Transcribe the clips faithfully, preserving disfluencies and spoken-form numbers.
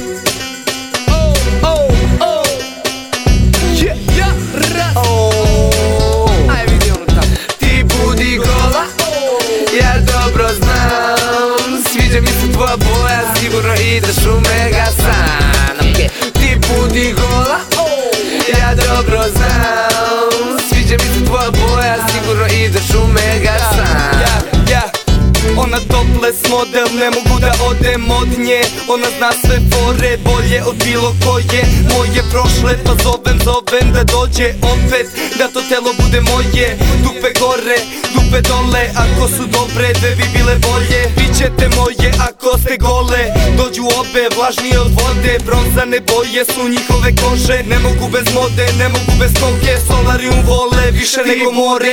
Oh, oh, oh. Yeah, ja, raz. Oh. Aj vidi ono tamo. Ti budi gola, ja dobro znam. Sviđa mi se tvoja boja, sigurno ideš u Megasan. Okay. Ti budi gola, ja dobro znam. Sviđa mi se tvoja boja, sigurno ideš u Megasan. Yeah, yeah. Ona topless model, ne mogu da odem od nje. Ona zna sve fore, bolje od bilo koje. Moje prošle, pa zovem, zovem da dođe opet. Da to telo bude moje. Dupe gore, dupe dole. Ako su dobre, dve bi bile bolje. Bićete moje ako ste gole. Dođu obe, vlažnije od vode. Bronzane boje su njihove kože. Ne mogu bez mode, ne mogu bez koke. Solarium vole, više nego more.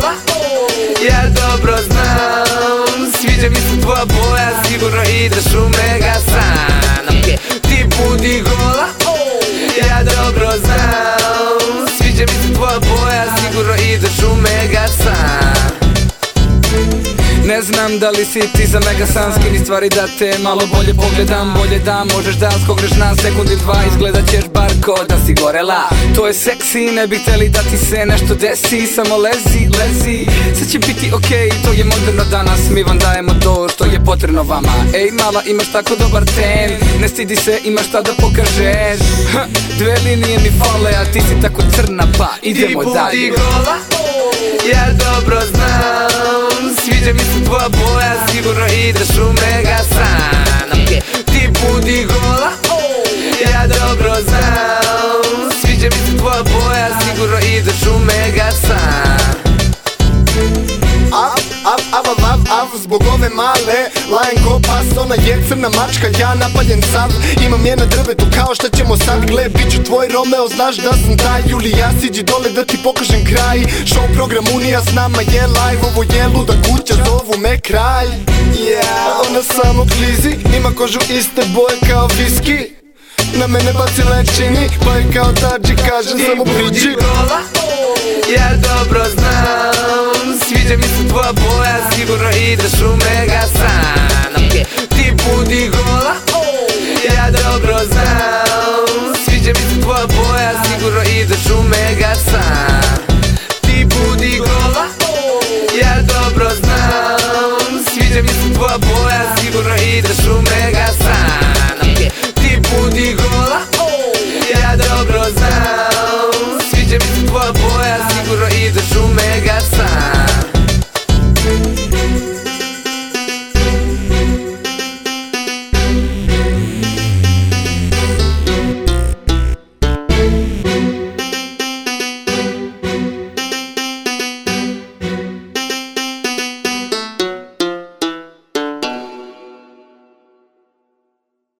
Ja dobro znam, sviđa mi se tvoja boja, sigurno ideš u Megasan. Okay. Ti budi gola, ja dobro znam, sviđa mi se tvoja boja, sigurno ideš u Megasan. Ne znam da li si ti za Megasan, skini stvari da te malo bolje pogledam. Bolje da možeš da skogneš na sekund ili dva, izgledat ćeš bar ko da si gorela. To je seksi, ne bih hteli da ti se nešto desi, samo lezi, lezi. Sad će biti okej, okay, to je moderno danas, mi vam dajemo to što je potrebno vama. Ej mala, imaš tako dobar ten, ne stidi se, imaš šta da pokažeš. Ha, dve linije mi fale, a ti si tako crna, pa idemo dalje. Ti budi gola, ja dobro znam, sviđa mi se tvoja boja, sigurno ideš u Megasan. Okay. Ti budi gola, ja dobro znam, sviđa mi se tvoja boja, sigurno ideš u Megasan. Av, av, av, av, av, av, zbog ove male lajem ko pas, ona je crna mačka, ja napaljen sav. Imam je na drvetu kao šta ćemo sad. Gle, bit ću tvoj Romeo, znaš da sam taj Julija, siđi dole da ti pokažem kraj. Show program Unija s nama je live, ovo je luda kuća, zovu me kralj. Yeah. Ona samo klizi, ima kožu iste boje kao viski. Na mene baci lečini, pa je kao tađi, kažem samo priđi. Gola, ja dobro znam, sviđa mi se tvoja boja, sigurno ideš u Megasan. Okay. Ti budi gola,